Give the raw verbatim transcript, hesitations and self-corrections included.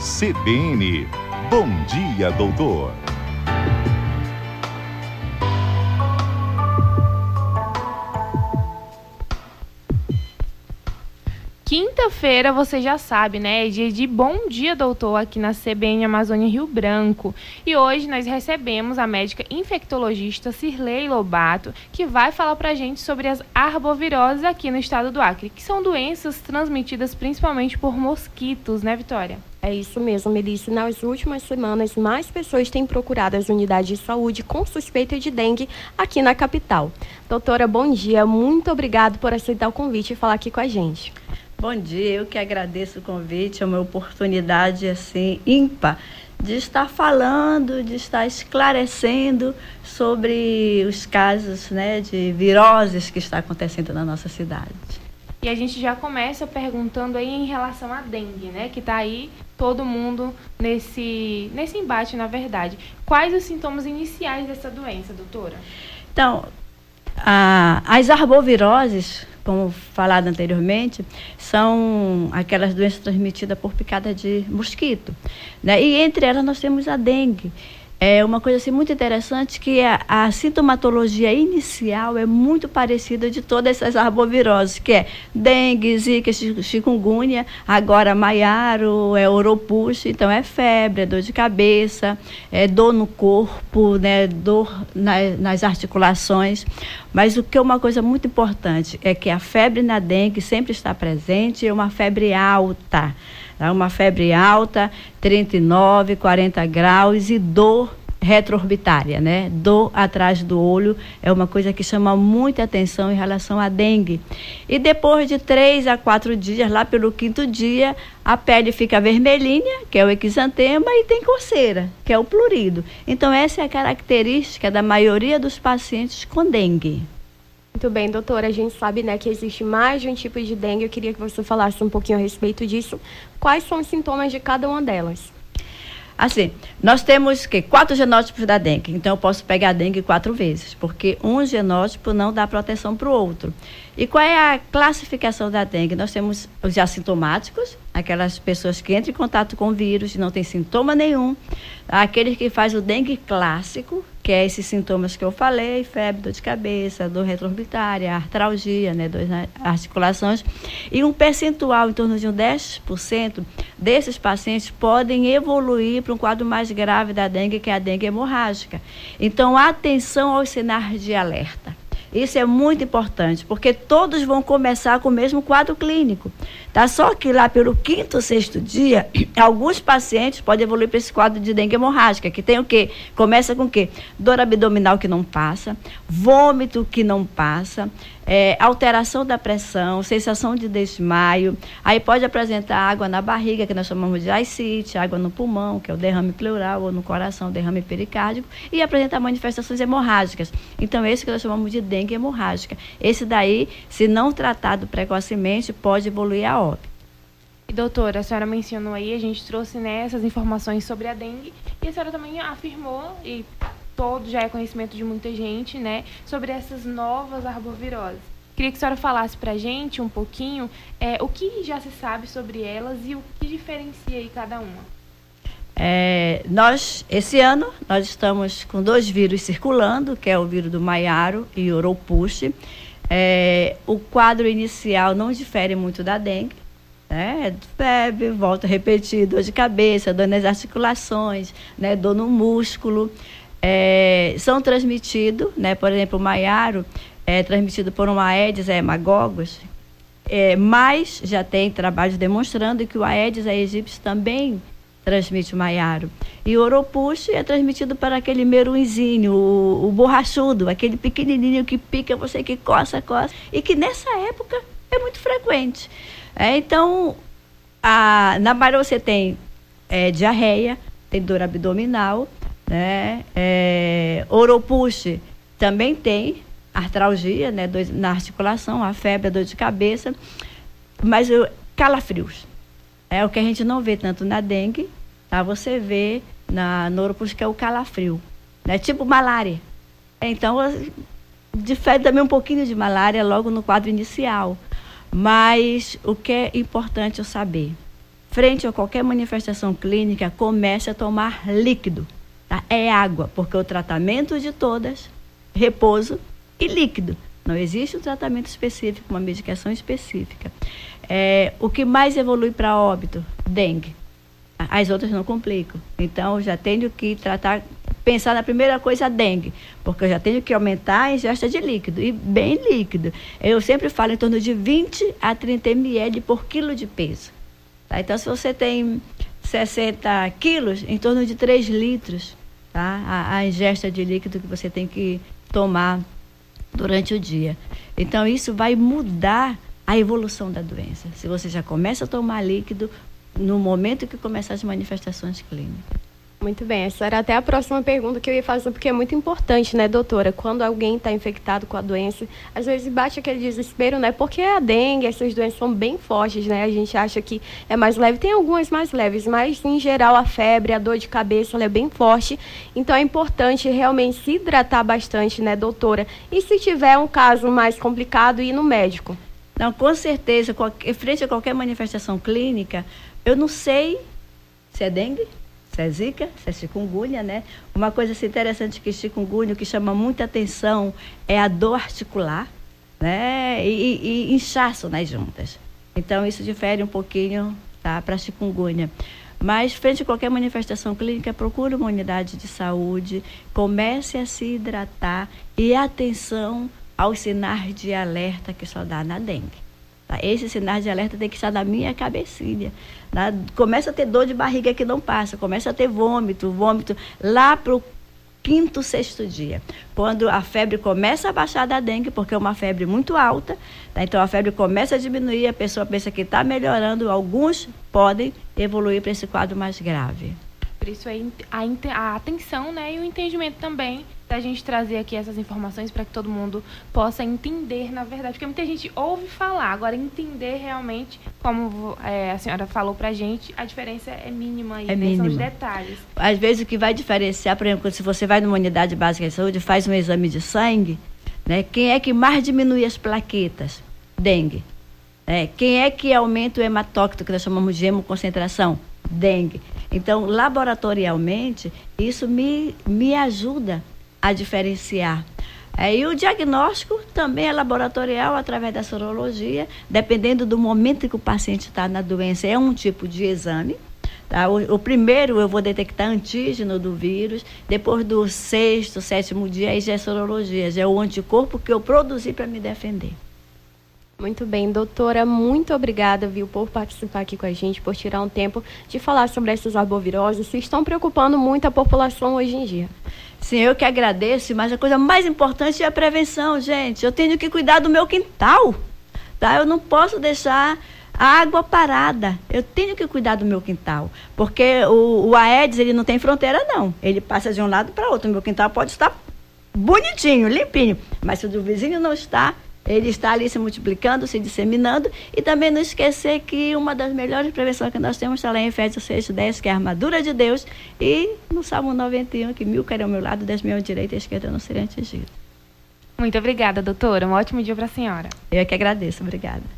C B N. Bom dia, doutor. Quinta-feira, você já sabe, né? É dia de Bom Dia, Doutor, aqui na C B N Amazônia Rio Branco. E hoje nós recebemos a médica infectologista Cirlei Lobato, que vai falar pra gente sobre as arboviroses aqui no estado do Acre, que são doenças transmitidas principalmente por mosquitos, né, Vitória? É isso mesmo, Melissa. Nas últimas semanas, mais pessoas têm procurado as unidades de saúde com suspeita de dengue aqui na capital. Doutora, bom dia. Muito obrigado por aceitar o convite e falar aqui com a gente. Bom dia, eu que agradeço o convite, é uma oportunidade assim ímpar de estar falando, de estar esclarecendo sobre os casos, né, de viroses que está acontecendo na nossa cidade. E a gente já começa perguntando aí em relação à dengue, né, que está aí todo mundo nesse, nesse embate, na verdade. Quais os sintomas iniciais dessa doença, doutora? Então, a, as arboviroses, como falado anteriormente, são aquelas doenças transmitidas por picada de mosquito, né? E entre elas nós temos a dengue. É uma coisa assim, muito interessante que a, a sintomatologia inicial é muito parecida de todas essas arboviroses, que é dengue, zika, chikungunya, agora maiaro, é oropouche, então é febre, é dor de cabeça, é dor no corpo, né, dor na, nas articulações. Mas o que é uma coisa muito importante é que a febre na dengue sempre está presente, é uma febre alta. Uma febre alta, trinta e nove, quarenta graus e dor retroorbitária, né? Dor atrás do olho é uma coisa que chama muita atenção em relação à dengue. E depois de três a quatro dias, lá pelo quinto dia, a pele fica vermelhinha, que é o exantema, e tem coceira, que é o plurido. Então essa é a característica da maioria dos pacientes com dengue. Muito bem, doutora. A gente sabe, né, que existe mais de um tipo de dengue. Eu queria que você falasse um pouquinho a respeito disso. Quais são os sintomas de cada uma delas? Assim, nós temos que quatro genótipos da dengue. Então, eu posso pegar a dengue quatro vezes, porque um genótipo não dá proteção para o outro. E qual é a classificação da dengue? Nós temos os assintomáticos, aquelas pessoas que entram em contato com o vírus e não tem sintoma nenhum. Aqueles que fazem o dengue clássico, que é esses sintomas que eu falei, febre, dor de cabeça, dor retroorbitária, artralgia, né, dor nas articulações. E um percentual, em torno de um dez por cento desses pacientes podem evoluir para um quadro mais grave da dengue, que é a dengue hemorrágica. Então, atenção aos sinais de alerta. Isso é muito importante, porque todos vão começar com o mesmo quadro clínico. Tá? Só que lá pelo quinto, sexto dia, alguns pacientes podem evoluir para esse quadro de dengue hemorrágica, que tem o quê? Começa com o quê? Dor abdominal que não passa, vômito que não passa, é, alteração da pressão, sensação de desmaio, aí pode apresentar água na barriga, que nós chamamos de ascite, água no pulmão, que é o derrame pleural, ou no coração, derrame pericárdico, e apresentar manifestações hemorrágicas. Então, esse que nós chamamos de dengue hemorrágica. Esse daí, se não tratado precocemente, pode evoluir a óbito. E doutora, a senhora mencionou aí, a gente trouxe, né, essas informações sobre a dengue, e a senhora também afirmou, e todo já é conhecimento de muita gente, né, sobre essas novas arboviroses. Queria que a senhora falasse pra gente um pouquinho é, o que já se sabe sobre elas e o que diferencia aí cada uma. É, nós, esse ano, nós estamos com dois vírus circulando, que é o vírus do maiaro e o oropouche. É, o quadro inicial não difere muito da dengue, né? Febre, volta a repetir, dor de cabeça, dor nas articulações, né? Dor no músculo. É, são transmitidos, né? Por exemplo, o maiaro é transmitido por uma Aedes aegypti, é, mas já tem trabalhos demonstrando que o Aedes aegypti também transmite o maiaro. E o oropouche é transmitido para aquele meruinzinho, o, o borrachudo, aquele pequenininho que pica você, que coça, coça, e que nessa época é muito frequente. É, então, a, na Bahia você tem é, diarreia, tem dor abdominal, né? É, oropouche também tem artralgia, né? Dor na articulação, a febre, a dor de cabeça, mas o, calafrios. É o que a gente não vê tanto na dengue, tá? Você vê na no oropouche, que é o calafrio, né? Tipo malária. Então, difere também um pouquinho de malária logo no quadro inicial. Mas o que é importante eu saber? frente a qualquer manifestação clínica, comece a tomar líquido. Tá? É água, porque o tratamento de todas, repouso e líquido. Não existe um tratamento específico, uma medicação específica. É, o que mais evolui para óbito? Dengue. As outras não complicam. Então, eu já tenho que tratar, pensar na primeira coisa, a dengue, porque eu já tenho que aumentar a ingesta de líquido, e bem líquido. Eu sempre falo em torno de vinte a trinta mililitros por quilo de peso. Tá? Então, se você tem sessenta quilos, em torno de três litros, tá? a, a ingesta de líquido que você tem que tomar durante o dia. Então, isso vai mudar a evolução da doença. Se você já começa a tomar líquido no momento que começar as manifestações clínicas. Muito bem, essa era até a próxima pergunta que eu ia fazer, porque é muito importante, né, doutora? Quando alguém está infectado com a doença, às vezes bate aquele desespero, né? Porque a dengue, essas doenças são bem fortes, né? A gente acha que é mais leve, tem algumas mais leves, mas em geral a febre, a dor de cabeça, ela é bem forte. Então é importante realmente se hidratar bastante, né, doutora? E se tiver um caso mais complicado, ir no médico? Não, com certeza, qualquer, frente a qualquer manifestação clínica, eu não sei se é dengue, se é zika, se é chikungunya, né? Uma coisa assim, interessante que chikungunya, o que chama muita atenção é a dor articular, né? E, e, e inchaço nas juntas. Então, isso difere um pouquinho, tá, para chikungunya. Mas, frente a qualquer manifestação clínica, procure uma unidade de saúde, comece a se hidratar e atenção aos sinais de alerta que só dá na dengue. Tá? Esse sinal de alerta tem que estar na minha cabecinha. Tá? Começa a ter dor de barriga que não passa, começa a ter vômito, vômito lá para o quinto, sexto dia. Quando a febre começa a baixar da dengue, porque é uma febre muito alta, tá? Então a febre começa a diminuir, a pessoa pensa que está melhorando, alguns podem evoluir para esse quadro mais grave. Por isso é a, a atenção, né, e o entendimento também da gente trazer aqui essas informações para que todo mundo possa entender, na verdade, porque muita gente ouve falar, agora entender realmente, como é, a senhora falou pra gente, a diferença é mínima aí, é né? mínima. São os detalhes. Às vezes o que vai diferenciar, por exemplo, se você vai numa unidade básica de saúde, faz um exame de sangue, né? Quem é que mais diminui as plaquetas? Dengue. É, quem é que aumenta o hematócrito, que nós chamamos de hemoconcentração? Dengue. Então, laboratorialmente, isso me, me ajuda a diferenciar. É, e o diagnóstico também é laboratorial, através da sorologia, dependendo do momento que o paciente está na doença, é um tipo de exame. Tá? O, o primeiro eu vou detectar antígeno do vírus, depois do sexto, sétimo dia, aí já é sorologia, já é o anticorpo que eu produzi para me defender. Muito bem, doutora, muito obrigada, viu, por participar aqui com a gente, por tirar um tempo de falar sobre essas arboviroses que estão preocupando muito a população hoje em dia. Sim, eu que agradeço, mas a coisa mais importante é a prevenção, gente. Eu tenho que cuidar do meu quintal, tá? Eu não posso deixar a água parada. Eu tenho que cuidar do meu quintal, porque o, o Aedes, ele não tem fronteira, não. Ele passa de um lado para outro. O meu quintal pode estar bonitinho, limpinho, mas se o do vizinho não está, ele está ali se multiplicando, se disseminando. E também não esquecer que uma das melhores prevenções que nós temos está lá em Efésios seis, dez, que é a armadura de Deus. E no Salmo noventa e um, que mil cairão ao meu lado, dez mil à direita e à esquerda não serei atingido. Muito obrigada, doutora. Um ótimo dia para a senhora. Eu é que agradeço. Obrigada.